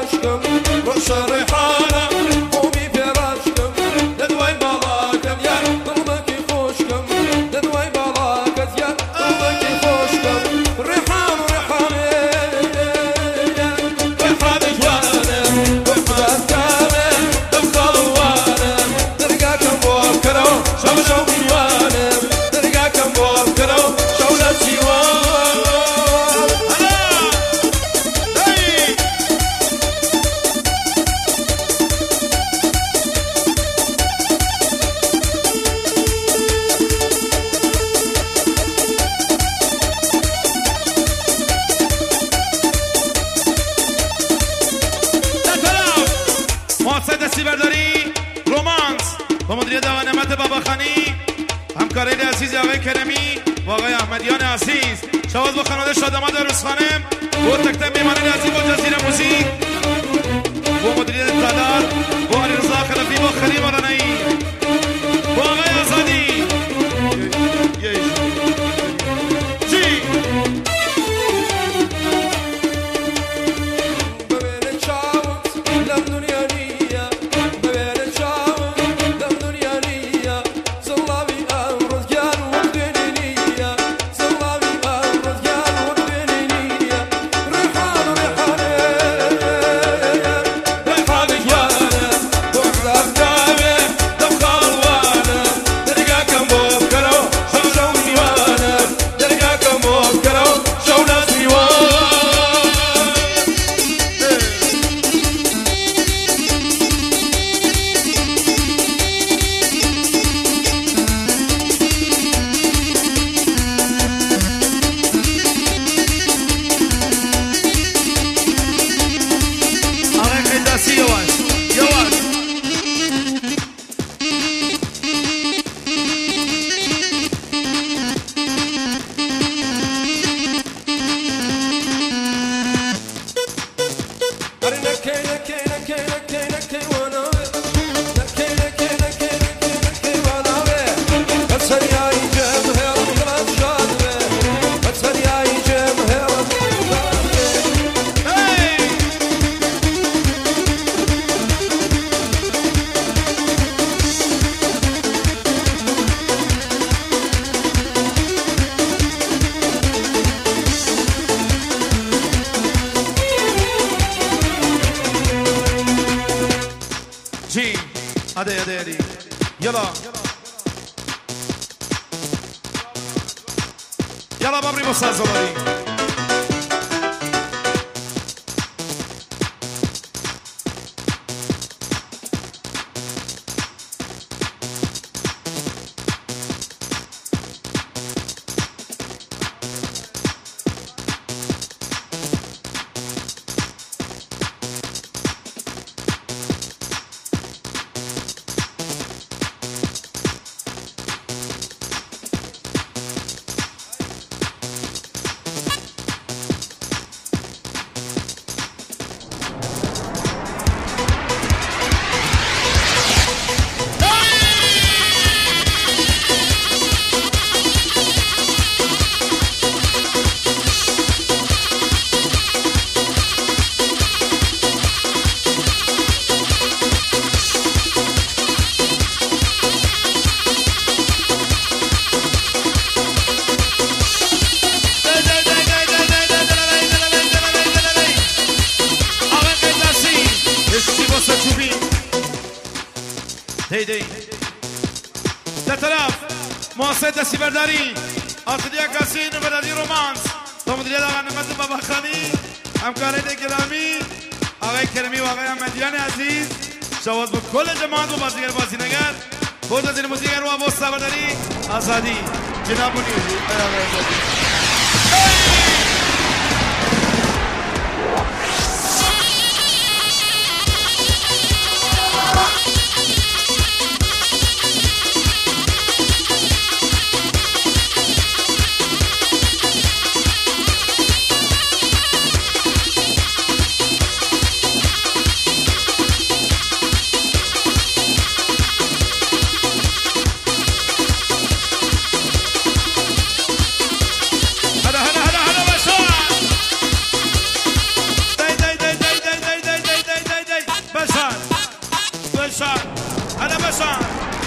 عشقم روش ریحانه خوبی پر عشقم ندوای بالاکم یا دلمکی خوشکم ندوای بالاکت یا دلمکی خوشکم ریحان ریحانه ریحان جوانم بخدات کامل دمخالوانم درگاکم بوکرو شو شو میوانم درگاکم بوکرو شو لسیوان برداری رومانس با مدیریت آقای نعمت باباخانی، همکاری عزیز آقای کرمی و آقای احمدیان عزیز، شواز با خانواده شاداماد و روز خانم و تک میهمانان عزیز با جزیره موزیک و مدیریت دادار و علیرضا خلفی و خلیم رنایی و آقای آزادی يلا بابري مستاذ زبري در طرف محسن دستی برداری آقای کاسین و برداری رومانس با مدیریت آقای نعمت باباخانی همکاران گرامی آقای کرمی و آقای احمدیان عزیز شواز با کل جماعت و بازیگر بازینگر بود از این موزیگر و عباس برداری آزادی جناب منیوزی آقای آزادی بشار هلا بشار